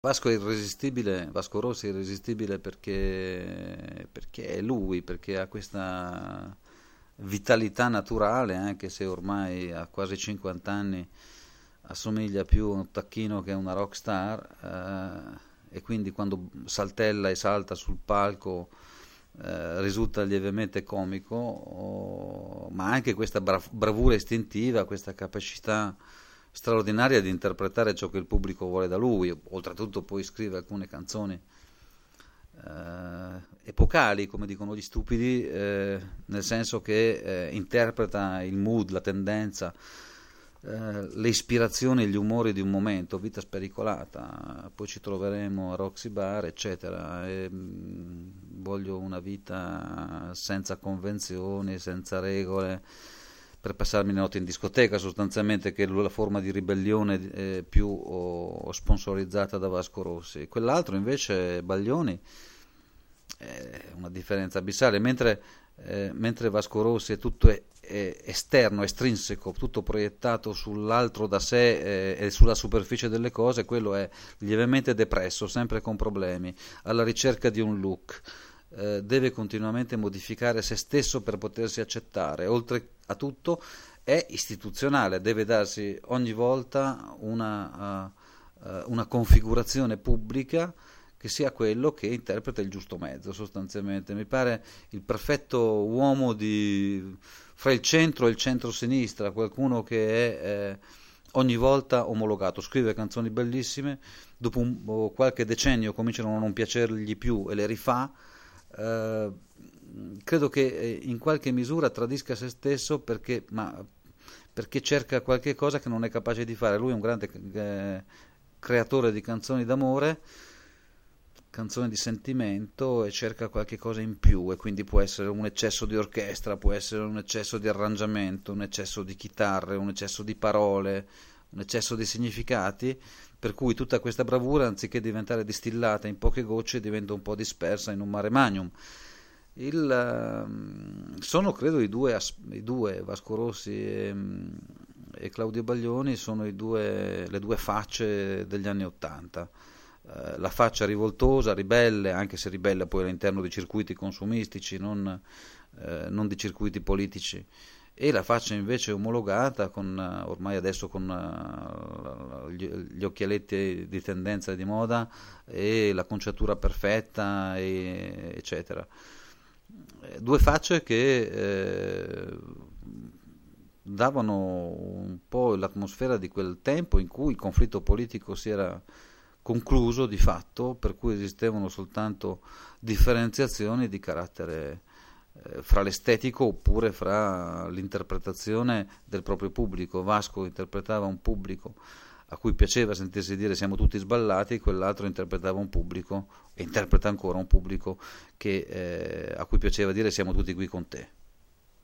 Vasco è irresistibile, Vasco Rossi è irresistibile perché è lui, perché ha questa vitalità naturale, anche se ormai ha quasi 50 anni, assomiglia più a un tacchino che a una rock star, e quindi quando saltella e salta sul palco risulta lievemente comico, ma anche questa bravura istintiva, questa capacità straordinaria di interpretare ciò che il pubblico vuole da lui. Oltretutto poi scrive alcune canzoni epocali, come dicono gli stupidi, nel senso che interpreta il mood, la tendenza, le ispirazioni e gli umori di un momento. Vita spericolata, poi ci troveremo a Roxy Bar, eccetera. Voglio una vita senza convenzioni, senza regole, per passarmi le notti in discoteca, sostanzialmente, che è la forma di ribellione più sponsorizzata da Vasco Rossi. Quell'altro invece, Baglioni, è una differenza abissale. Mentre Vasco Rossi è tutto esterno, estrinseco, tutto proiettato sull'altro da sé e sulla superficie delle cose, quello è lievemente depresso, sempre con problemi, alla ricerca di un look. Deve continuamente modificare se stesso per potersi accettare. Oltre a tutto è istituzionale, deve darsi ogni volta una configurazione pubblica che sia quello che interpreta il giusto mezzo, sostanzialmente. Mi pare il perfetto uomo fra il centro e il centro-sinistra, qualcuno che è ogni volta omologato. Scrive canzoni bellissime, dopo qualche decennio cominciano a non piacergli più e le rifà. Credo che in qualche misura tradisca se stesso perché cerca qualche cosa che non è capace di fare. Lui è un grande creatore di canzoni d'amore, canzoni di sentimento, e cerca qualche cosa in più, e quindi può essere un eccesso di orchestra, può essere un eccesso di arrangiamento, un eccesso di chitarre, un eccesso di parole, un eccesso di significati, per cui tutta questa bravura, anziché diventare distillata in poche gocce, diventa un po' dispersa in un mare magnum. Sono, credo, i due Vasco Rossi e Claudio Baglioni, sono le due facce degli anni '80. La faccia rivoltosa, ribelle, anche se ribelle poi all'interno di circuiti consumistici, non di circuiti politici, e la faccia invece omologata, ormai adesso con gli occhialetti di tendenza e di moda e la perfetta, eccetera. Due facce che davano un po' l'atmosfera di quel tempo in cui il conflitto politico si era concluso di fatto, per cui esistevano soltanto differenziazioni di carattere fra l'estetico oppure fra l'interpretazione del proprio pubblico. Vasco interpretava un pubblico a cui piaceva sentirsi dire siamo tutti sballati, quell'altro interpretava un pubblico, e interpreta ancora un pubblico a cui piaceva dire siamo tutti qui con te.